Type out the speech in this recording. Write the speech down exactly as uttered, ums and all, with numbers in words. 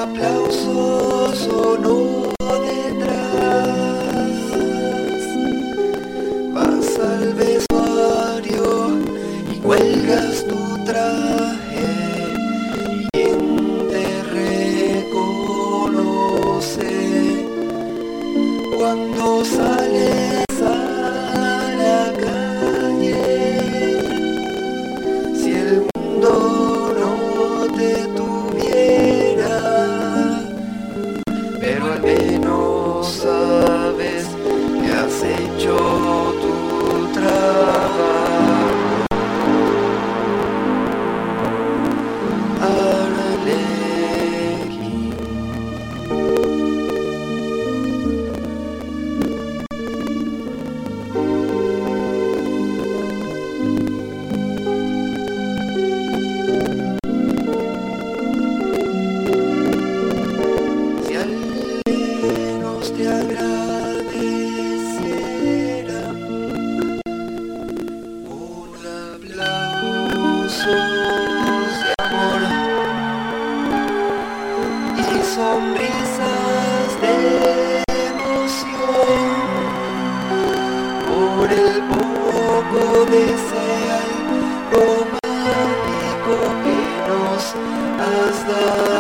aplauso sonó detrás. Vas al vestuario y cuelgas tu traje, y quien te reconoce cuando sales a la calle. Si el mundo no te tuviera, pero al menos sabes que has hecho tu trabajo. Te agradeciera un aplauso de amor y sonrisas de emoción por el poco deseo romántico que nos has dado.